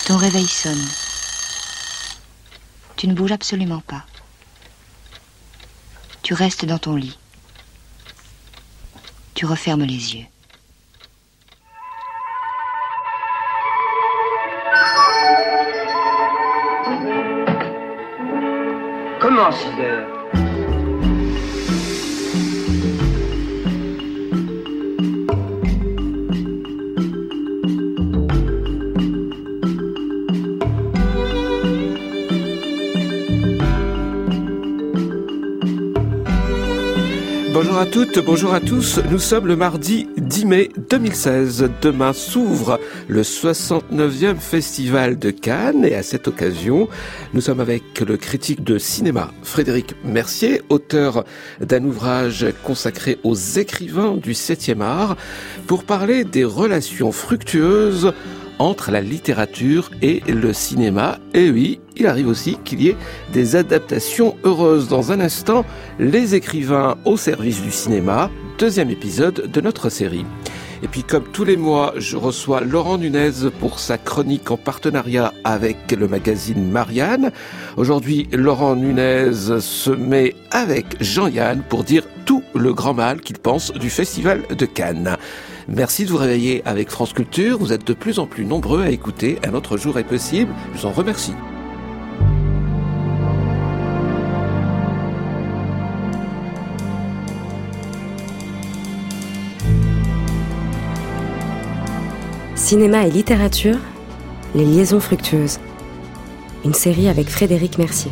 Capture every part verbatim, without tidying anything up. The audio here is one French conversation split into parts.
Ton réveil sonne. Tu ne bouges absolument pas. Tu restes dans ton lit. Tu refermes les yeux. Comment six heures? Bonjour à toutes, bonjour à tous. Nous sommes le mardi dix mai deux mille seize. Demain s'ouvre le soixante-neuvième Festival de Cannes et à cette occasion, nous sommes avec le critique de cinéma Frédéric Mercier, auteur d'un ouvrage consacré aux écrivains du septième art, pour parler des relations fructueuses entre la littérature et le cinéma. Et oui, il arrive aussi qu'il y ait des adaptations heureuses. Dans un instant, les écrivains au service du cinéma, deuxième épisode de notre série. Et puis comme tous les mois, je reçois Laurent Nunez pour sa chronique en partenariat avec le magazine Marianne. Aujourd'hui, Laurent Nunez se met avec Jean-Yann pour dire tout le grand mal qu'il pense du Festival de Cannes. Merci de vous réveiller avec France Culture. Vous êtes de plus en plus nombreux à écouter Un autre jour est possible. Je vous en remercie. Cinéma et littérature, les liaisons fructueuses. Une série avec Frédéric Mercier.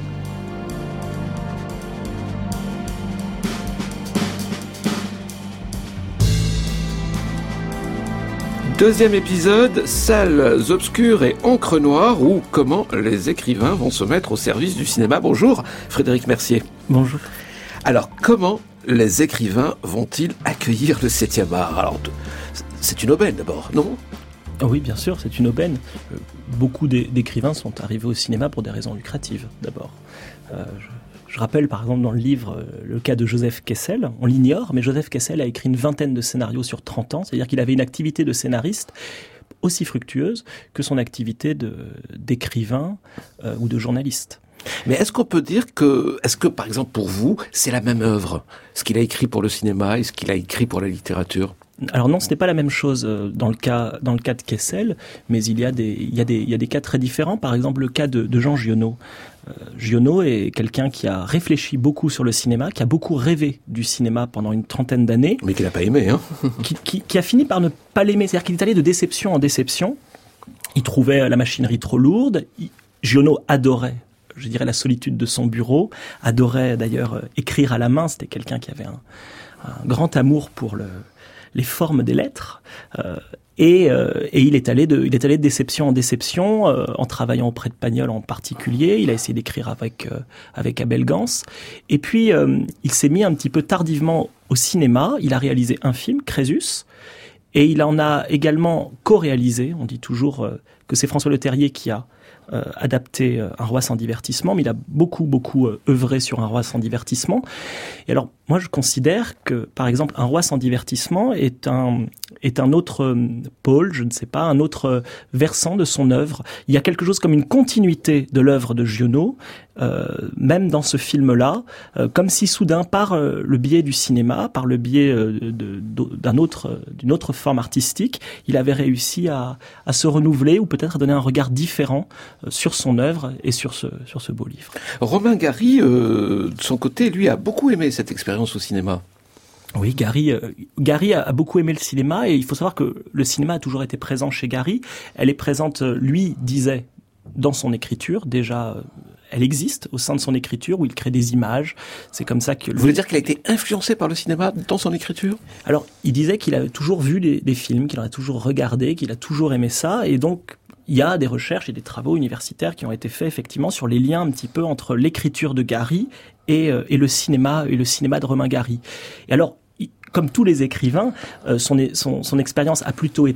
Deuxième épisode, salles obscures et encre noire, ou comment les écrivains vont se mettre au service du cinéma. Bonjour Frédéric Mercier. Bonjour. Alors, comment les écrivains vont-ils accueillir le septième art? Alors, c'est une aubaine d'abord, non? Oui, bien sûr, c'est une aubaine. Euh, beaucoup d'écrivains sont arrivés au cinéma pour des raisons lucratives, d'abord. Euh, je, je rappelle, par exemple, dans le livre, euh, le cas de Joseph Kessel. On l'ignore, mais Joseph Kessel a écrit une vingtaine de scénarios sur trente ans. C'est-à-dire qu'il avait une activité de scénariste aussi fructueuse que son activité de, d'écrivain euh, ou de journaliste. Mais est-ce qu'on peut dire que, est-ce que, par exemple, pour vous, c'est la même œuvre? Ce qu'il a écrit pour le cinéma et ce qu'il a écrit pour la littérature? Alors non, ce n'est pas la même chose dans le cas dans le cas de Kessel, mais il y a des il y a des il y a des cas très différents. Par exemple, le cas de, de Jean Giono. Euh, Giono est quelqu'un qui a réfléchi beaucoup sur le cinéma, qui a beaucoup rêvé du cinéma pendant une trentaine d'années, mais qui n'a pas aimé, hein. qui, qui qui a fini par ne pas l'aimer. C'est-à-dire qu'il est allé de déception en déception. Il trouvait la machinerie trop lourde. Il, Giono adorait, je dirais, la solitude de son bureau. Adorait d'ailleurs écrire à la main. C'était quelqu'un qui avait un, un grand amour pour le les formes des lettres, euh, et, euh, et il est allé de, il est allé de déception en déception, euh, en travaillant auprès de Pagnol en particulier. Il a essayé d'écrire avec euh, avec Abel Gance, et puis euh, il s'est mis un petit peu tardivement au cinéma. Il a réalisé un film, Crésus, et il en a également co-réalisé. On dit toujours euh, que c'est François Leterrier qui a Euh, adapté euh, Un roi sans divertissement, mais il a beaucoup, beaucoup euh, œuvré sur Un roi sans divertissement. Et alors, moi, je considère que, par exemple, Un roi sans divertissement est un, est un autre euh, pôle, je ne sais pas, un autre euh, versant de son œuvre. Il y a quelque chose comme une continuité de l'œuvre de Giono, euh, même dans ce film-là, euh, comme si soudain, par euh, le biais du cinéma, par le biais euh, de, de, d'un autre, d'une autre forme artistique, il avait réussi à, à se renouveler ou peut-être à donner un regard différent sur son œuvre et sur ce, sur ce beau livre. Romain Gary, euh, de son côté, lui, a beaucoup aimé cette expérience au cinéma. Oui, Gary, euh, Gary a, a beaucoup aimé le cinéma, et il faut savoir que le cinéma a toujours été présent chez Gary. Elle est présente, lui disait, dans son écriture, déjà, elle existe au sein de son écriture, où il crée des images. C'est comme ça que... Vous voulez dire qu'il a été influencé par le cinéma dans son écriture? Alors, il disait qu'il a toujours vu des, des films, qu'il en a toujours regardé, qu'il a toujours aimé ça, et donc... Il y a des recherches et des travaux universitaires qui ont été faits effectivement sur les liens un petit peu entre l'écriture de Gary et, euh, et le cinéma et le cinéma de Romain Gary. Et alors, il, comme tous les écrivains, euh, son, son, son expérience a plutôt été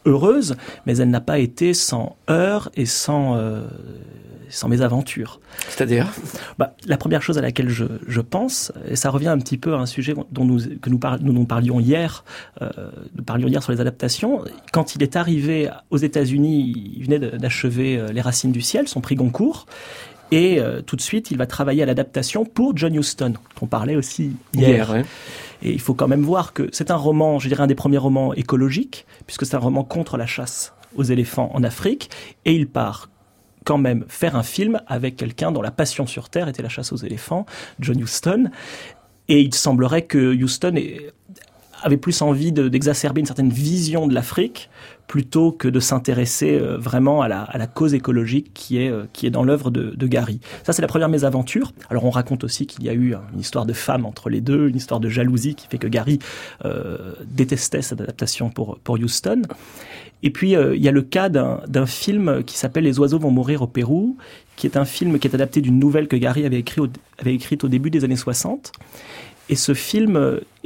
heureuse, mais elle n'a pas été sans heurts et sans, euh, sans mésaventures. C'est-à-dire bah, la première chose à laquelle je, je pense, et ça revient un petit peu à un sujet dont nous, que nous, par, nous, nous parlions hier, euh, nous parlions hier sur les adaptations. Quand il est arrivé aux États-Unis, il venait d'achever Les Racines du ciel, son prix Goncourt, et euh, tout de suite, il va travailler à l'adaptation pour John Huston, qu'on parlait aussi hier. hier ouais. Et il faut quand même voir que c'est un roman, je dirais un des premiers romans écologiques, puisque c'est un roman contre la chasse aux éléphants en Afrique, et il part quand même faire un film avec quelqu'un dont la passion sur Terre était la chasse aux éléphants, John Huston. Et il semblerait que Huston ait, avait plus envie de, d'exacerber une certaine vision de l'Afrique plutôt que de s'intéresser euh, vraiment à la, à la cause écologique qui est, euh, qui est dans l'œuvre de, de Gary. Ça, c'est la première mésaventure. Alors, on raconte aussi qu'il y a eu une histoire de femme entre les deux, une histoire de jalousie qui fait que Gary euh, détestait cette adaptation pour, pour Huston. Et puis, euh, il y a le cas d'un, d'un film qui s'appelle « Les oiseaux vont mourir au Pérou », qui est un film qui est adapté d'une nouvelle que Gary avait, écrit au, avait écrite au début des années soixante. Et ce film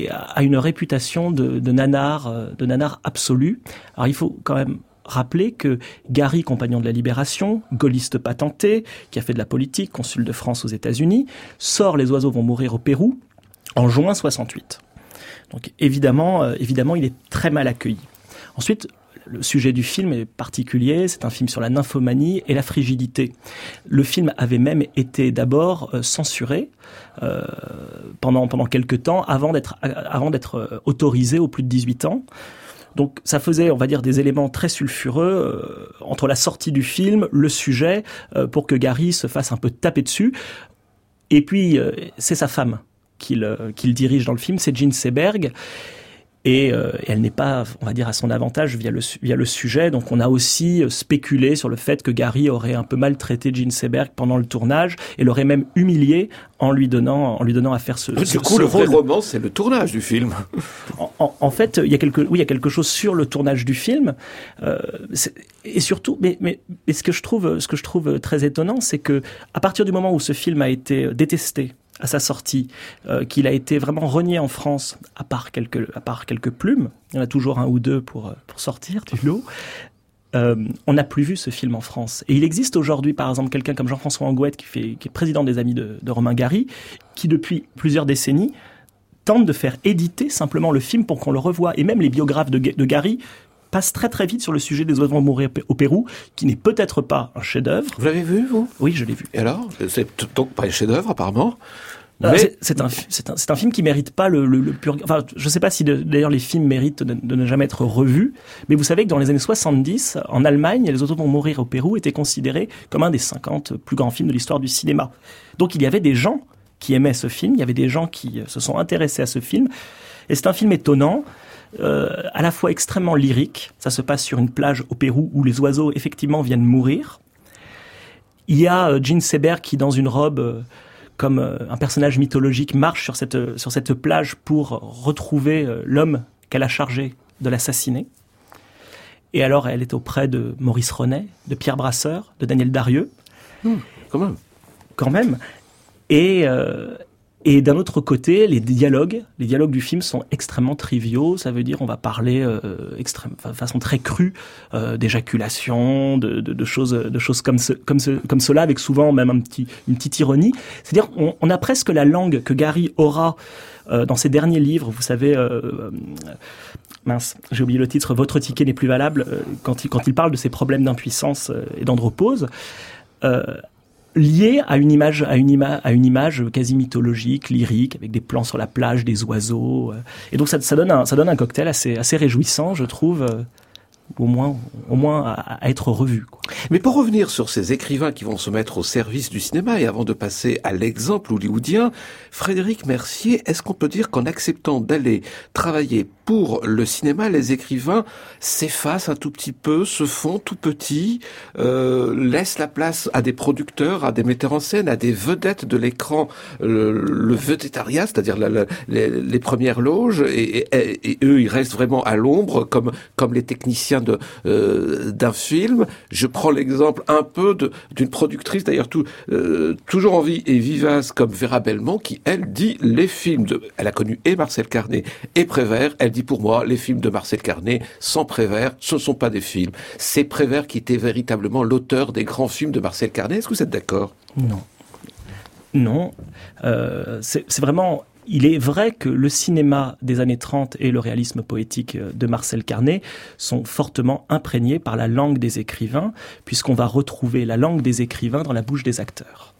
a une réputation de, de nanar, de nanar absolu. Alors il faut quand même rappeler que Gary, compagnon de la Libération, gaulliste patenté, qui a fait de la politique, consul de France aux États-Unis, sort Les oiseaux vont mourir au Pérou en juin soixante-huit. Donc évidemment, euh, évidemment, il est très mal accueilli. Ensuite, le sujet du film est particulier, c'est un film sur la nymphomanie et la frigidité. Le film avait même été d'abord euh, censuré euh, pendant, pendant quelques temps avant d'être, avant d'être euh, autorisé aux plus de dix-huit ans. Donc ça faisait, on va dire, des éléments très sulfureux euh, entre la sortie du film, le sujet, euh, pour que Gary se fasse un peu taper dessus. Et puis, euh, c'est sa femme qu'il, euh, qu'il dirige dans le film, c'est Jean Seberg. Et, euh, et elle n'est pas, on va dire, à son avantage via le, via le sujet. Donc on a aussi spéculé sur le fait que Gary aurait un peu maltraité Jean Seberg pendant le tournage et l'aurait même humilié en lui donnant, en lui donnant à faire ce, du ce, coup, ce le rôle. vrai roman, c'est le tournage du film. En, en, en fait, il y a quelque, oui, il y a quelque chose sur le tournage du film. Euh, et surtout, mais, mais, mais ce que je trouve, ce que je trouve très étonnant, c'est que à partir du moment où ce film a été détesté à sa sortie, euh, qu'il a été vraiment renié en France, à part quelques, à part quelques plumes, il y en a toujours un ou deux pour, pour sortir du lot, euh, on n'a plus vu ce film en France. Et il existe aujourd'hui, par exemple, quelqu'un comme Jean-François Angouette, qui, fait, qui est président des Amis de, de Romain Gary, qui depuis plusieurs décennies tente de faire éditer simplement le film pour qu'on le revoie. Et même les biographes de, de Gary passe très très vite sur le sujet des oiseaux vont mourir au Pérou, qui n'est peut-être pas un chef-d'œuvre. Vous l'avez vu, vous ? Oui, je l'ai vu. Et alors ? C'est donc pas un chef-d'œuvre, apparemment. Mais... Mais... C'est, un, c'est, un, c'est un film qui mérite pas le, le, le pur... Enfin, je sais pas si de, d'ailleurs les films méritent de, de ne jamais être revus, mais vous savez que dans les années soixante-dix, en Allemagne, Les oiseaux vont mourir au Pérou était considéré comme un des cinquante plus grands films de l'histoire du cinéma. Donc il y avait des gens qui aimaient ce film, il y avait des gens qui se sont intéressés à ce film, et c'est un film étonnant, euh, à la fois extrêmement lyrique. Ça se passe sur une plage au Pérou où les oiseaux effectivement viennent mourir. Il y a euh, Jean Seberg qui, dans une robe euh, comme euh, un personnage mythologique, marche sur cette, euh, sur cette plage pour retrouver euh, l'homme qu'elle a chargé de l'assassiner. Et alors elle est auprès de Maurice Renet, de Pierre Brasseur, de Daniel Darieux. Mmh, quand même. Quand même. Et... Euh, Et d'un autre côté, les dialogues, les dialogues du film sont extrêmement triviaux. Ça veut dire on va parler euh, extrême, de façon très crue euh, d'éjaculation, de, de, de choses, de choses comme ce, comme ce, comme cela, avec souvent même un petit, une petite ironie. C'est-à-dire on, on a presque la langue que Gary aura euh, dans ses derniers livres. Vous savez, euh, euh, mince, j'ai oublié le titre. Votre ticket n'est plus valable euh, quand il quand il parle de ses problèmes d'impuissance euh, et d'andropause. Euh, lié à une image, à une image, à une image quasi mythologique, lyrique, avec des plans sur la plage, des oiseaux. Et donc ça, ça donne un, ça donne un cocktail assez, assez réjouissant, je trouve, au moins, au moins à, à être revu, quoi. Mais pour revenir sur ces écrivains qui vont se mettre au service du cinéma, et avant de passer à l'exemple hollywoodien, Frédéric Mercier, est-ce qu'on peut dire qu'en acceptant d'aller travailler pour le cinéma, les écrivains s'effacent un tout petit peu, se font tout petits, euh, laissent la place à des producteurs, à des metteurs en scène, à des vedettes de l'écran, le, le vedettariat, c'est-à-dire la, la, les, les premières loges, et, et, et eux, ils restent vraiment à l'ombre, comme, comme les techniciens de, euh, d'un film. Je prends prend l'exemple un peu de, d'une productrice, d'ailleurs tout, euh, toujours en vie et vivace comme Vera Belmont, qui, elle, dit les films de... Elle a connu et Marcel Carné et Prévert. Elle dit, pour moi, les films de Marcel Carné sans Prévert, ce ne sont pas des films. C'est Prévert qui était véritablement l'auteur des grands films de Marcel Carné. Est-ce que vous êtes d'accord ? Non. Non. Euh, c'est, c'est vraiment... Il est vrai que le cinéma des années trente et le réalisme poétique de Marcel Carné sont fortement imprégnés par la langue des écrivains, puisqu'on va retrouver la langue des écrivains dans la bouche des acteurs.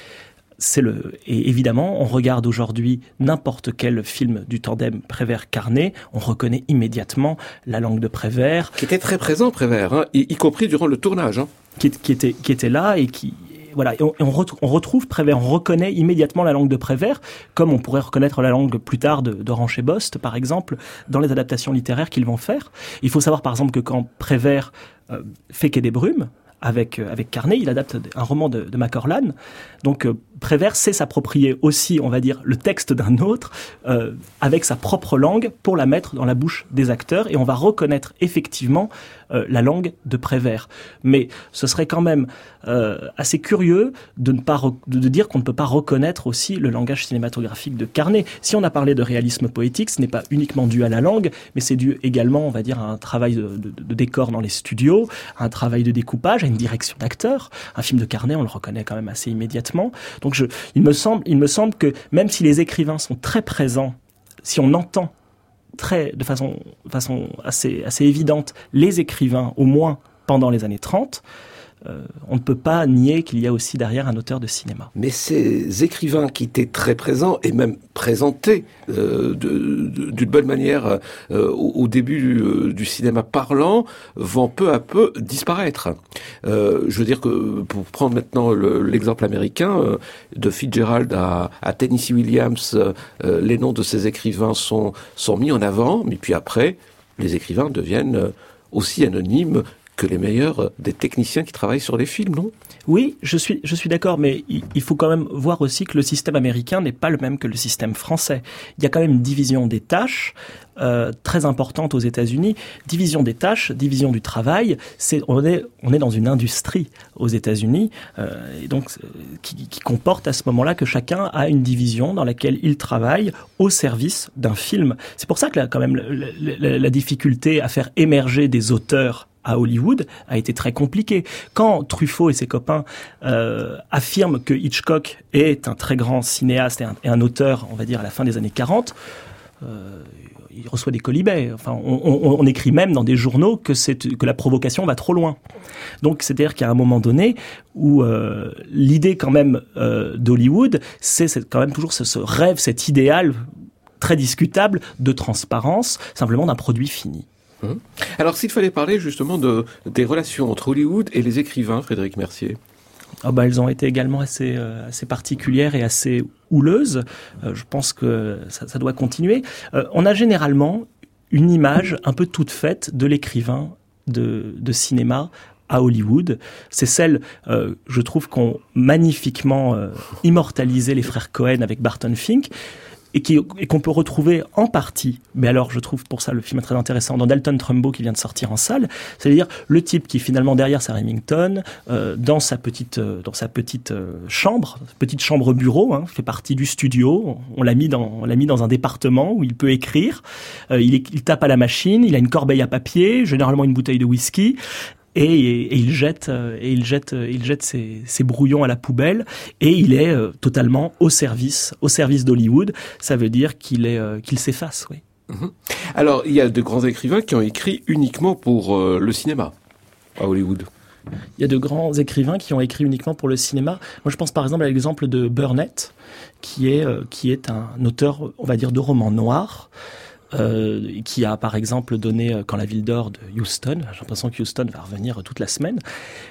C'est le, et évidemment, on regarde aujourd'hui n'importe quel film du tandem Prévert-Carné, on reconnaît immédiatement la langue de Prévert. Qui était très présent, Prévert, hein, y, y compris durant le tournage. Hein. Qui, qui, était, qui était là et qui... Voilà, et on, et on, retrouve, on retrouve Prévert, on reconnaît immédiatement la langue de Prévert, comme on pourrait reconnaître la langue plus tard de, de Ranch et Bost, par exemple, dans les adaptations littéraires qu'ils vont faire. Il faut savoir, par exemple, que quand Prévert euh, fait Quai des Brumes, avec euh, avec Carné, il adapte un roman de, de Macquarlane. Donc euh, Prévert sait s'approprier aussi, on va dire, le texte d'un autre euh, avec sa propre langue pour la mettre dans la bouche des acteurs, et on va reconnaître effectivement euh, la langue de Prévert. Mais ce serait quand même euh, assez curieux de ne pas re- de, de dire qu'on ne peut pas reconnaître aussi le langage cinématographique de Carné. Si on a parlé de réalisme poétique, ce n'est pas uniquement dû à la langue, mais c'est dû également, on va dire, à un travail de, de, de décor dans les studios, à un travail de découpage, à une direction d'acteurs. Un film de Carné, on le reconnaît quand même assez immédiatement. Donc je, il me semble, il me semble que même si les écrivains sont très présents, si on entend très, de façon, façon assez, assez évidente les écrivains, au moins pendant les années trente, Euh, on ne peut pas nier qu'il y a aussi derrière un auteur de cinéma. Mais ces écrivains qui étaient très présents et même présentés euh, de, de, d'une bonne manière euh, au, au début du, du cinéma parlant vont peu à peu disparaître. Euh, je veux dire que, pour prendre maintenant le, l'exemple américain, euh, de Fitzgerald à, à Tennessee Williams, euh, les noms de ces écrivains sont, sont mis en avant, mais puis après, les écrivains deviennent aussi anonymes que les meilleurs des techniciens qui travaillent sur les films, non ? Oui, je suis, je suis d'accord, mais il, il faut quand même voir aussi que le système américain n'est pas le même que le système français. Il y a quand même une division des tâches euh, très importante aux États-Unis. Division des tâches, division du travail. C'est, on est, on est dans une industrie aux États-Unis, euh, et donc euh, qui, qui comporte à ce moment-là que chacun a une division dans laquelle il travaille au service d'un film. C'est pour ça que là, quand même, la, la, la difficulté à faire émerger des auteurs à Hollywood a été très compliqué. Quand Truffaut et ses copains euh, affirment que Hitchcock est un très grand cinéaste et un, et un auteur, on va dire, à la fin des années quarante, euh, il reçoit des colibets. Enfin, on, on, on écrit même dans des journaux que, c'est, que la provocation va trop loin. Donc, c'est-à-dire qu'à un moment donné, où euh, l'idée quand même euh, d'Hollywood, c'est, c'est quand même toujours ce, ce rêve, cet idéal très discutable de transparence, simplement d'un produit fini. Hum. Alors, s'il fallait parler justement de, des relations entre Hollywood et les écrivains, Frédéric Mercier. Oh bah, elles ont été également assez, euh, assez particulières et assez houleuses. Euh, je pense que ça, ça doit continuer. Euh, on a généralement une image un peu toute faite de l'écrivain de, de cinéma à Hollywood. C'est celle, euh, je trouve, qu'ont magnifiquement euh, immortalisé les frères Cohen avec Barton Fink. Et, qui, et qu'on peut retrouver en partie, mais alors je trouve pour ça le film très intéressant, dans Dalton Trumbo qui vient de sortir en salle, c'est-à-dire le type qui finalement derrière sa Remington, euh, dans sa petite, euh, dans sa petite euh, chambre, petite chambre bureau, hein, fait partie du studio, on, on l'a mis dans, on l'a mis dans un département où il peut écrire, euh, il, est, il tape à la machine, il a une corbeille à papier, généralement une bouteille de whisky. Et, et, et il jette, et il jette, il jette ses, ses brouillons à la poubelle, et il est euh, totalement au service, au service d'Hollywood. Ça veut dire qu'il est, euh, qu'il s'efface, oui. Mmh. Alors, il y a de grands écrivains qui ont écrit uniquement pour euh, le cinéma à Hollywood. Il y a de grands écrivains qui ont écrit uniquement pour le cinéma. Moi, je pense par exemple à l'exemple de Burnett, qui est, euh, qui est un auteur, on va dire, de romans noirs. Euh, qui a par exemple donné euh, Quand la ville dort de Huston. J'ai l'impression que Huston va revenir toute la semaine.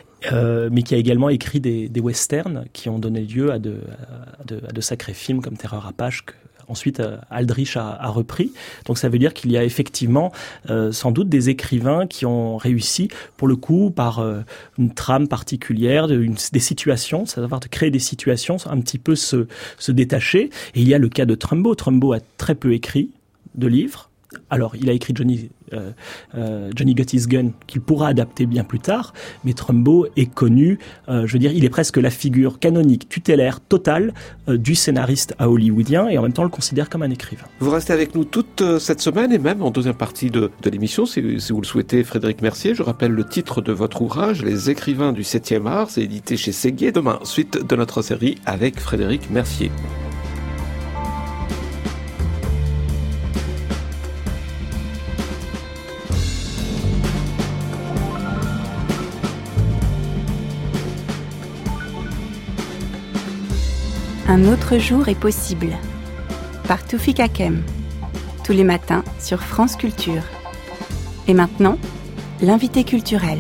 Euh, mais qui a également écrit des, des westerns qui ont donné lieu à de, à de, à de sacrés films comme Terreur Apache, que ensuite euh, Aldrich a, a repris. Donc ça veut dire qu'il y a effectivement euh, sans doute des écrivains qui ont réussi, pour le coup, par euh, une trame particulière, de, une, des situations, savoir de créer des situations, un petit peu se, se détacher. Et il y a le cas de Trumbo. Trumbo a très peu écrit de livres, Alors, il a écrit Johnny, euh, euh, Johnny Got His Gun, qu'il pourra adapter bien plus tard, mais Trumbo est connu, euh, je veux dire, il est presque la figure canonique, tutélaire, totale euh, du scénariste à hollywoodien, et en même temps, on le considère comme un écrivain. Vous restez avec nous toute euh, cette semaine, et même en deuxième partie de, de l'émission, si, si vous le souhaitez, Frédéric Mercier. Je rappelle le titre de votre ouvrage, Les écrivains du septième art, c'est édité chez Séguier. Demain, suite de notre série avec Frédéric Mercier. Un autre jour est possible, par Toufik Hakem, tous les matins sur France Culture. Et maintenant, l'invité culturel.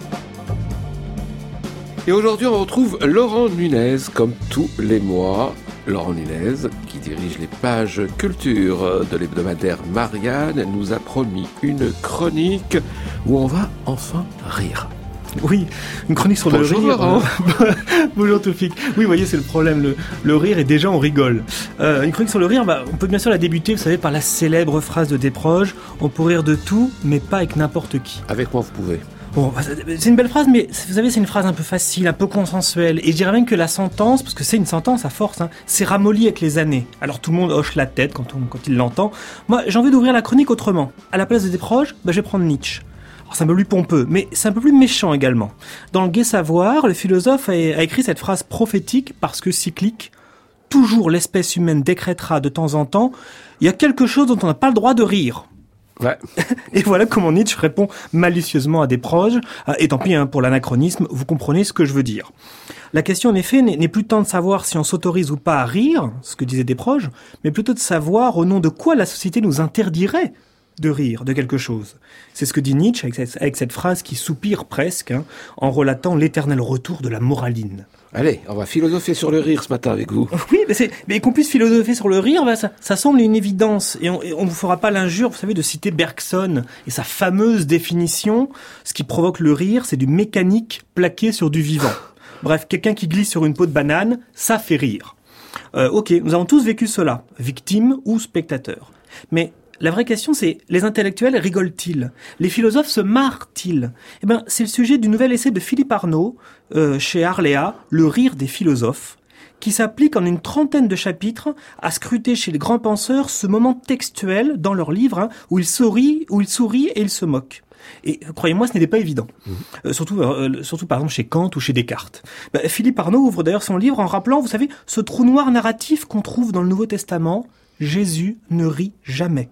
Et aujourd'hui, on retrouve Laurent Nunez, comme tous les mois. Laurent Nunez, qui dirige les pages culture de l'hebdomadaire Marianne, nous a promis une chronique où on va enfin rire. Oui, une chronique sur Bonjour, le rire. Laurent. Bonjour Toufik. Oui, vous voyez, c'est le problème, le, le rire, et déjà on rigole. Euh, une chronique sur le rire, bah, on peut bien sûr la débuter, vous savez, par la célèbre phrase de Desproges, on peut rire de tout, mais pas avec n'importe qui. Avec moi, vous pouvez. Bon, c'est une belle phrase, mais vous savez, c'est une phrase un peu facile, un peu consensuelle. Et je dirais même que la sentence, parce que c'est une sentence à force, hein, c'est ramolli avec les années. Alors tout le monde hoche la tête quand, on, quand il l'entend. Moi, j'ai envie d'ouvrir la chronique autrement. À la place de Desproges, bah, je vais prendre Nietzsche. Alors, c'est un peu plus pompeux, mais c'est un peu plus méchant également. Dans le Gai Savoir, le philosophe a, a écrit cette phrase prophétique parce que cyclique. Toujours l'espèce humaine décrétera de temps en temps, il y a quelque chose dont on n'a pas le droit de rire. Ouais. Et voilà comment Nietzsche répond malicieusement à Desproges. Et tant pis, hein, pour l'anachronisme, vous comprenez ce que je veux dire. La question, en effet, n'est, n'est plus tant de savoir si on s'autorise ou pas à rire, ce que disait Desproges, mais plutôt de savoir au nom de quoi la société nous interdirait de rire de quelque chose. C'est ce que dit Nietzsche avec cette, avec cette phrase qui soupire presque, hein, en relatant l'éternel retour de la moraline. Allez, on va philosopher sur le rire ce matin avec vous. Oui, mais, c'est, mais qu'on puisse philosopher sur le rire, bah, ça, ça semble une évidence. Et on ne vous fera pas l'injure, vous savez, de citer Bergson et sa fameuse définition. Ce qui provoque le rire, c'est du mécanique plaqué sur du vivant. Bref, quelqu'un qui glisse sur une peau de banane, ça fait rire. Euh, ok, nous avons tous vécu cela, victimes ou spectateurs. Mais la vraie question, c'est, les intellectuels rigolent-ils? Les philosophes se marrent-ils? Eh ben, c'est le sujet du nouvel essai de Philippe Arnaud, euh, chez Arléa, Le rire des philosophes, qui s'applique en une trentaine de chapitres à scruter chez les grands penseurs ce moment textuel dans leur livre, hein, où ils sourient, où ils sourient et ils se moquent. Et croyez-moi, ce n'était pas évident. Mmh. Euh, surtout, euh, surtout par exemple chez Kant ou chez Descartes. Bah, Philippe Arnaud ouvre d'ailleurs son livre en rappelant, vous savez, ce trou noir narratif qu'on trouve dans le Nouveau Testament. Jésus ne rit jamais.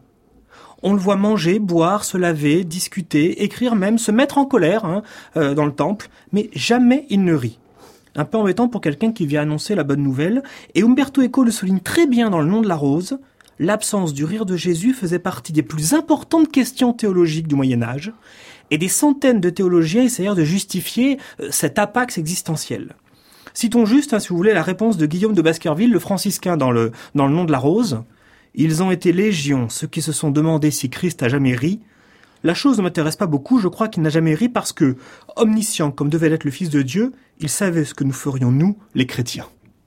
On le voit manger, boire, se laver, discuter, écrire même, se mettre en colère hein, euh, dans le temple, mais jamais il ne rit. Un peu embêtant pour quelqu'un qui vient annoncer la bonne nouvelle, et Umberto Eco le souligne très bien dans Le Nom de la Rose, l'absence du rire de Jésus faisait partie des plus importantes questions théologiques du Moyen-Âge, et des centaines de théologiens essayèrent de justifier euh, cet apax existentiel. Citons juste, hein, si vous voulez, la réponse de Guillaume de Baskerville, le franciscain dans le, dans le Nom de la Rose. Ils ont été légion, ceux qui se sont demandé si Christ a jamais ri. La chose ne m'intéresse pas beaucoup, je crois qu'il n'a jamais ri parce que, omniscient comme devait l'être le Fils de Dieu, il savait ce que nous ferions nous, les chrétiens.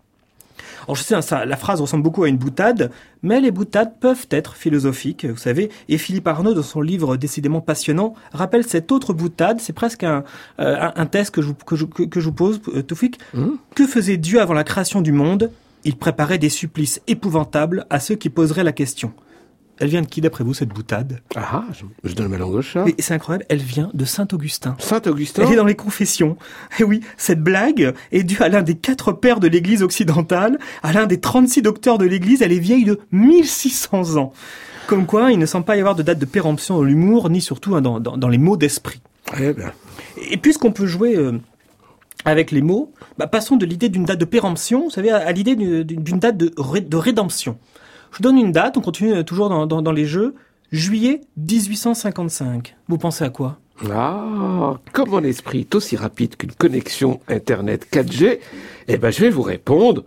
Alors je sais, hein, ça, la phrase ressemble beaucoup à une boutade, mais les boutades peuvent être philosophiques, vous savez, et Philippe Arnaud, dans son livre décidément passionnant, rappelle cette autre boutade, c'est presque un, euh, un, un test que je, que je, que, que je vous pose, euh, Toufik. Mmh. Que faisait Dieu avant la création du monde ? Il préparait des supplices épouvantables à ceux qui poseraient la question. Elle vient de qui, d'après vous, cette boutade? Ah, je, je donne ma langue au chat. Et c'est incroyable, elle vient de Saint-Augustin. Saint-Augustin? Elle est dans les Confessions. Et oui, cette blague est due à l'un des quatre pères de l'Église occidentale, à l'un des trente-six docteurs de l'Église. Elle est vieille de mille six cents ans. Comme quoi, il ne semble pas y avoir de date de péremption dans l'humour, ni surtout hein, dans, dans, dans les mots d'esprit. Eh bien. Et puisqu'on peut jouer... Euh, avec les mots, bah passons de l'idée d'une date de péremption, vous savez, à, à l'idée d'une, d'une date de, ré, de rédemption. Je donne une date, on continue toujours dans, dans, dans les jeux, juillet dix-huit cent cinquante-cinq. Vous pensez à quoi? Ah, comme mon esprit est aussi rapide qu'une connexion Internet quatre G, eh ben je vais vous répondre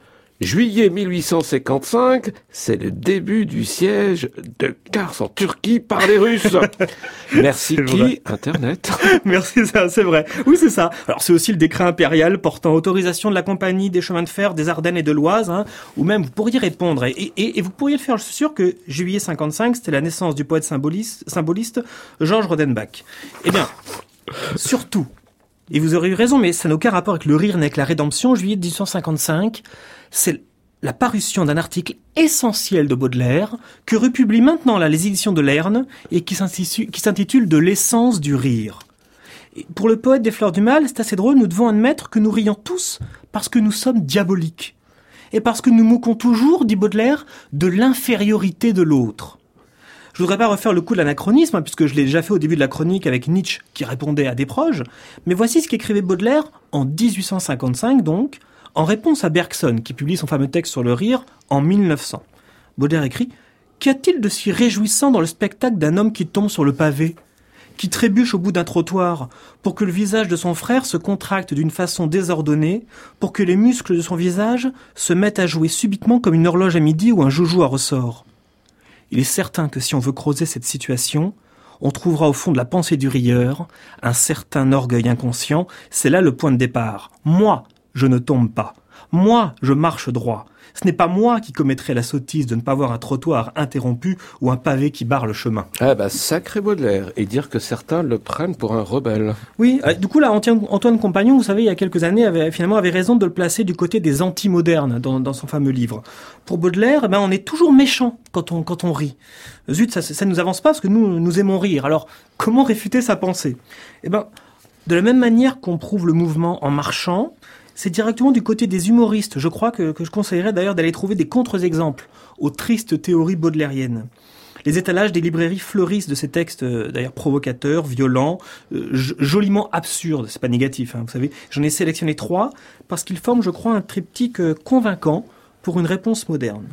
Juillet mille huit cent cinquante-cinq, c'est le début du siège de Kars en Turquie par les Russes. Merci C'est qui vrai. Internet. Merci, ça, c'est vrai. Oui, c'est ça. Alors, c'est aussi le décret impérial portant autorisation de la compagnie des chemins de fer des Ardennes et de l'Oise, hein, ou même vous pourriez répondre, et, et, et vous pourriez le faire, je suis sûr que juillet cinquante-cinq, c'était la naissance du poète symboliste, symboliste Georges Rodenbach. Eh bien, surtout, et vous aurez eu raison, mais ça n'a aucun rapport avec le rire ni avec la rédemption, juillet dix-huit cent cinquante-cinq, c'est la parution d'un article essentiel de Baudelaire que republie maintenant là, les éditions de Lerne et qui s'intitule, qui s'intitule « De l'essence du rire ». Et pour le poète des Fleurs du Mal, c'est assez drôle, nous devons admettre que nous rions tous parce que nous sommes diaboliques. Et parce que nous moquons toujours, dit Baudelaire, de l'infériorité de l'autre. Je voudrais pas refaire le coup de l'anachronisme, hein, puisque je l'ai déjà fait au début de la chronique avec Nietzsche qui répondait à Desproges, mais voici ce qu'écrivait Baudelaire en dix-huit cent cinquante-cinq donc, en réponse à Bergson, qui publie son fameux texte sur le rire en mille neuf cents. Baudelaire écrit « Qu'y a-t-il de si réjouissant dans le spectacle d'un homme qui tombe sur le pavé, qui trébuche au bout d'un trottoir, pour que le visage de son frère se contracte d'une façon désordonnée, pour que les muscles de son visage se mettent à jouer subitement comme une horloge à midi ou un joujou à ressort. Il est certain que si on veut creuser cette situation, on trouvera au fond de la pensée du rieur un certain orgueil inconscient. C'est là le point de départ. Moi, je ne tombe pas. Moi, je marche droit. Ce n'est pas moi qui commettrai la sottise de ne pas voir un trottoir interrompu ou un pavé qui barre le chemin. Ah bah, sacré Baudelaire. Et dire que certains le prennent pour un rebelle. Oui, euh, du coup là, Antoine, Antoine Compagnon, vous savez, il y a quelques années, avait, finalement avait raison de le placer du côté des anti-modernes dans, dans son fameux livre. Pour Baudelaire, eh ben, on est toujours méchant quand on, quand on rit. Zut, ça, ça nous avance pas parce que nous, nous aimons rire. Alors, comment réfuter sa pensée ? Eh ben, de la même manière qu'on prouve le mouvement en marchant, c'est directement du côté des humoristes. Je crois que, que je conseillerais d'ailleurs d'aller trouver des contre-exemples aux tristes théories baudelairiennes. Les étalages des librairies fleurissent de ces textes, euh, d'ailleurs provocateurs, violents, euh, j- joliment absurdes. C'est pas négatif, hein, vous savez. J'en ai sélectionné trois parce qu'ils forment, je crois, un triptyque euh, convaincant pour une réponse moderne.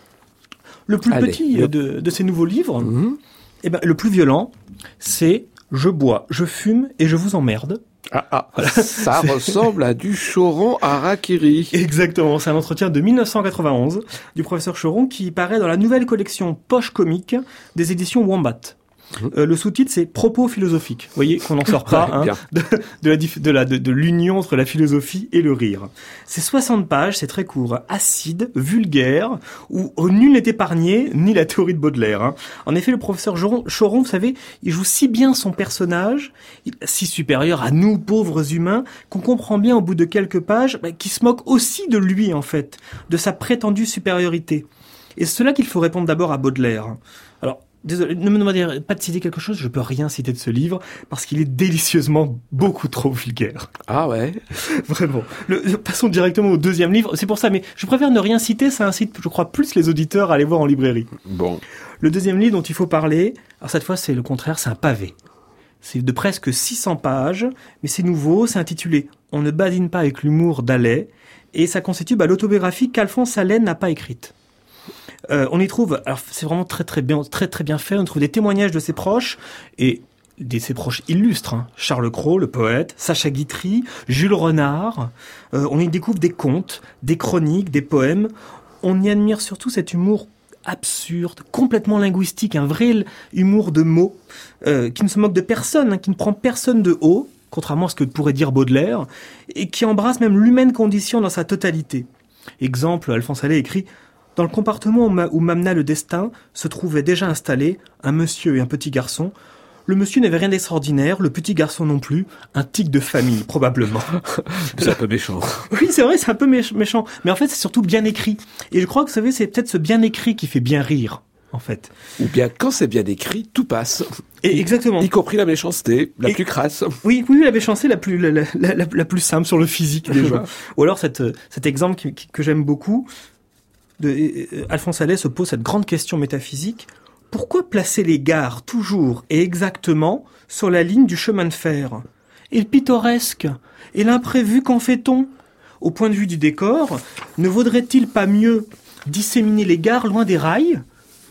Le plus Allez, petit le... euh, de, de ces nouveaux livres, Mmh. eh ben, le plus violent, c'est « Je bois, je fume et je vous emmerde ». Ah, ah, ça ressemble à du Choron Harakiri. Exactement, c'est un entretien de mille neuf cent quatre-vingt-onze du professeur Choron qui paraît dans la nouvelle collection Poche comique des éditions Wombat. Euh, le sous-titre, c'est Propos philosophiques. Vous voyez qu'on n'en sort pas Ouais, hein, bien. de, de, la, dif- de, la, de, de l'union entre la philosophie et le rire. C'est soixante pages, c'est très court, acide, vulgaire, où, où nul n'est épargné, ni la théorie de Baudelaire. Hein. En effet, le professeur Choron, Choron, vous savez, il joue si bien son personnage, il, si supérieur à nous, pauvres humains, qu'on comprend bien au bout de quelques pages bah, qu'il se moque aussi de lui, en fait, de sa prétendue supériorité. Et c'est cela qu'il faut répondre d'abord à Baudelaire. Alors, désolé, ne me demandez pas de citer quelque chose, je peux rien citer de ce livre, parce qu'il est délicieusement beaucoup trop vulgaire. Ah ouais. Vraiment. Le, le- passons directement au deuxième livre, c'est pour ça, mais je préfère ne rien citer, ça incite, je crois, plus les auditeurs à aller voir en librairie. Bon. Le deuxième livre dont il faut parler, alors cette fois c'est le contraire, c'est un pavé. C'est de presque six cents pages, mais c'est nouveau, c'est intitulé « On ne badine pas avec l'humour d'Allais » et ça constitue bah, l'autobiographie qu'Alphonse Allais n'a pas écrite. Euh, on y trouve, alors c'est vraiment très très bien, très très bien fait. On trouve des témoignages de ses proches et de ses proches illustres. Hein. Charles Cros, le poète, Sacha Guitry, Jules Renard. Euh, on y découvre des contes, des chroniques, des poèmes. On y admire surtout cet humour absurde, complètement linguistique, un vrai l- humour de mots euh, qui ne se moque de personne, hein, qui ne prend personne de haut, contrairement à ce que pourrait dire Baudelaire, et qui embrasse même l'humaine condition dans sa totalité. Exemple, Alphonse Allais écrit « Dans le compartiment où m'a- où m'amena le destin se trouvaient déjà installés un monsieur et un petit garçon. Le monsieur n'avait rien d'extraordinaire, le petit garçon non plus, un tic de famille, probablement. » C'est un peu méchant. Oui, c'est vrai, c'est un peu méch- méchant. Mais en fait, c'est surtout bien écrit. Et je crois que, vous savez, c'est peut-être ce bien écrit qui fait bien rire, en fait. Ou bien, quand c'est bien écrit, tout passe. Et exactement. Y compris la méchanceté, la Et- plus crasse. Oui, oui, la méchanceté la plus, la, la, la, la plus simple sur le physique, déjà. Ou alors, cette, cet exemple qui, qui- que j'aime beaucoup, de, euh, Alphonse Allais se pose cette grande question métaphysique. Pourquoi placer les gares toujours et exactement sur la ligne du chemin de fer? Et le pittoresque? Et l'imprévu, qu'en fait-on? Au point de vue du décor, ne vaudrait-il pas mieux disséminer les gares loin des rails?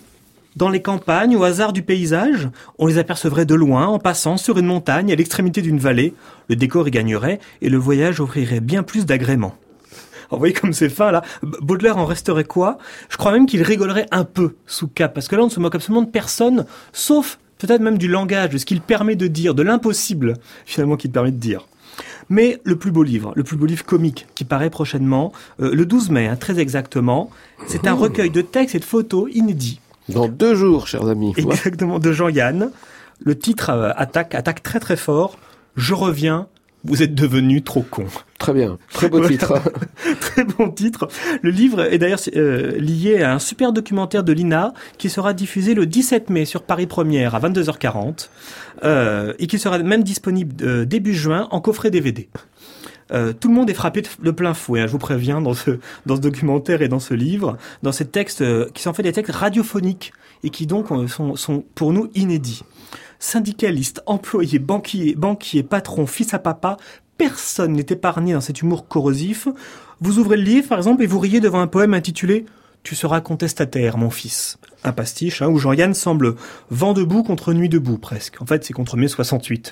Dans les campagnes, au hasard du paysage, on les apercevrait de loin, en passant sur une montagne, à l'extrémité d'une vallée. Le décor y gagnerait, et le voyage offrirait bien plus d'agréments. vous voyez comme c'est fin là. Baudelaire en resterait quoi? Je crois même qu'il rigolerait un peu sous cap, parce que là on ne se moque absolument de personne, sauf peut-être même du langage, de ce qu'il permet de dire, de l'impossible finalement qu'il permet de dire. Mais le plus beau livre, le plus beau livre comique qui paraît prochainement, euh, le douze mai, hein, très exactement, c'est un recueil de textes et de photos inédits. Dans deux jours, chers amis. Exactement, de Jean-Yann. Le titre euh, attaque, attaque très très fort. Je reviens, vous êtes devenu trop con. Très bien, très beau titre. Très bon titre. Le livre est d'ailleurs euh, lié à un super documentaire de l'I N A qui sera diffusé le dix-sept mai sur Paris Première à vingt-deux heures quarante euh, et qui sera même disponible euh, début juin en coffret D V D. Euh, tout le monde est frappé de plein fouet, hein, je vous préviens, dans ce, dans ce documentaire et dans ce livre, dans ces textes euh, qui sont en fait des textes radiophoniques et qui donc euh, sont, sont pour nous inédits. Syndicalistes, employés, banquiers, banquiers, patrons, fils à papa, personne n'est épargné dans cet humour corrosif. Vous ouvrez le livre, par exemple, et vous riez devant un poème intitulé « Tu seras contestataire, mon fils ». Un pastiche, hein, où Jean-Yann semble vent debout contre nuit debout, presque. En fait, c'est contre mai soixante-huit.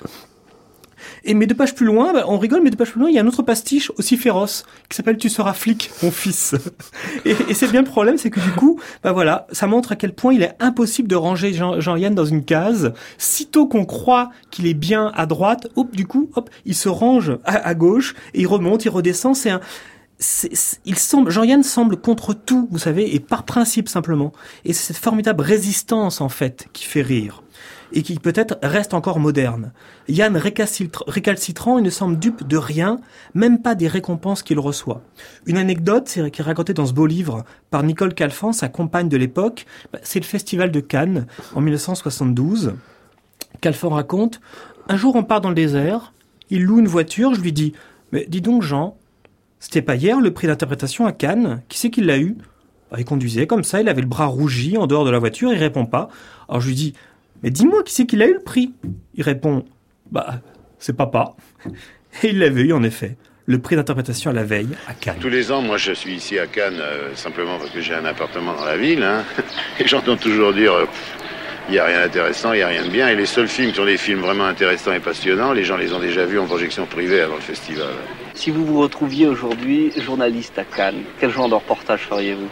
Et mais deux pages plus loin, bah, on rigole, mais deux pages plus loin, il y a un autre pastiche aussi féroce qui s'appelle « Tu seras flic, mon fils ». Et, et c'est bien le problème, c'est que du coup, bah voilà, ça montre à quel point il est impossible de ranger Jean, Jean-Yann dans une case. Sitôt qu'on croit qu'il est bien à droite, hop, du coup, hop, il se range à, à gauche et il remonte, il redescend. C'est un, c'est, c'est, il semble, Jean-Yann semble contre tout, vous savez, et par principe simplement. Et c'est cette formidable résistance en fait qui fait rire. Et qui peut-être reste encore moderne. Yann récalcitrant, il ne semble dupe de rien, même pas des récompenses qu'il reçoit. Une anecdote c'est, qui est racontée dans ce beau livre par Nicole Calfan, sa compagne de l'époque, c'est le festival de Cannes en dix-neuf cent soixante-douze. Calfan raconte, un jour on part dans le désert, il loue une voiture, je lui dis, mais dis donc Jean, c'était pas hier le prix d'interprétation à Cannes, qui c'est qui l'a eu? Il conduisait comme ça, il avait le bras rougi en dehors de la voiture, il répond pas. Alors je lui dis, mais dis-moi, qui c'est qui a eu le prix? Il répond, bah, c'est papa. Et il l'avait eu, en effet. Le prix d'interprétation à la veille, à Cannes. Tous les ans, moi, je suis ici à Cannes, euh, simplement parce que j'ai un appartement dans la ville, hein. Et j'entends toujours dire, il euh, n'y a rien d'intéressant, il n'y a rien de bien. Et les seuls films qui sont des films vraiment intéressants et passionnants, les gens les ont déjà vus en projection privée avant le festival. Si vous vous retrouviez aujourd'hui journaliste à Cannes, quel genre de reportage feriez-vous?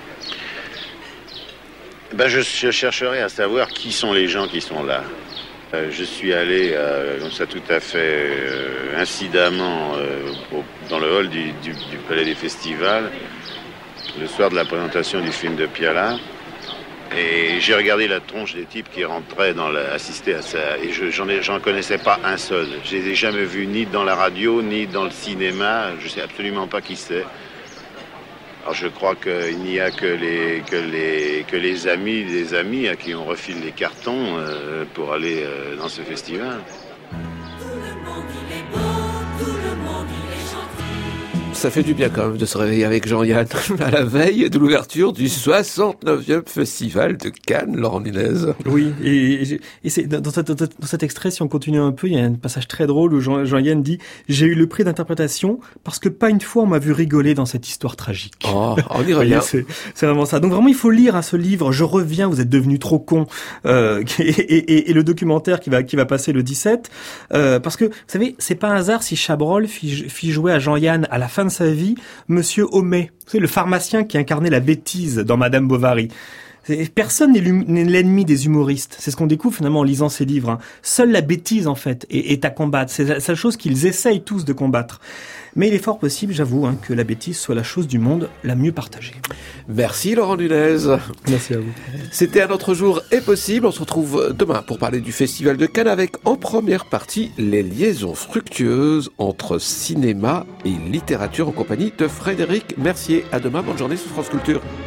Ben, je, je chercherai à savoir qui sont les gens qui sont là. Euh, je suis allé euh, comme ça tout à fait euh, incidemment euh, au, dans le hall du, du, du Palais des Festivals le soir de la présentation du film de Piala et j'ai regardé la tronche des types qui rentraient dans la, assister à ça et je, j'en, ai, j'en connaissais pas un seul. Je les ai jamais vus ni dans la radio ni dans le cinéma. Je sais absolument pas qui c'est. Alors je crois qu'il n'y a que les, que les, que les amis des amis à qui on refile les cartons euh, pour aller euh, dans ce festival. Ça fait du bien quand même de se réveiller avec Jean-Yann à la veille de l'ouverture du soixante-neuvième Festival de Cannes, Laurent Nunez. Oui, et, et, et c'est, dans, cet, dans cet extrait, si on continue un peu, il y a un passage très drôle où Jean, Jean-Yann dit « J'ai eu le prix d'interprétation parce que pas une fois on m'a vu rigoler dans cette histoire tragique. Oh, » on y revient. c'est, c'est vraiment ça. Donc vraiment, il faut lire hein, ce livre « Je reviens, vous êtes devenu trop con euh, » et, et, et le documentaire qui va, qui va passer le dix-sept. Euh, parce que, vous savez, c'est pas un hasard si Chabrol fit, fit jouer à Jean-Yann à la fin de sa vie, Monsieur Homais, vous savez, le pharmacien qui incarnait la bêtise dans Madame Bovary. Personne n'est l'ennemi des humoristes. C'est ce qu'on découvre finalement en lisant ces livres. Hein. Seule la bêtise, en fait, est, est à combattre. C'est la seule chose qu'ils essayent tous de combattre. Mais il est fort possible, j'avoue, hein, que la bêtise soit la chose du monde la mieux partagée. Merci Laurent Nunez. Merci à vous. C'était Un autre jour est possible. On se retrouve demain pour parler du Festival de Cannes avec, en première partie, les liaisons fructueuses entre cinéma et littérature en compagnie de Frédéric Mercier. À demain, bonne journée sur France Culture.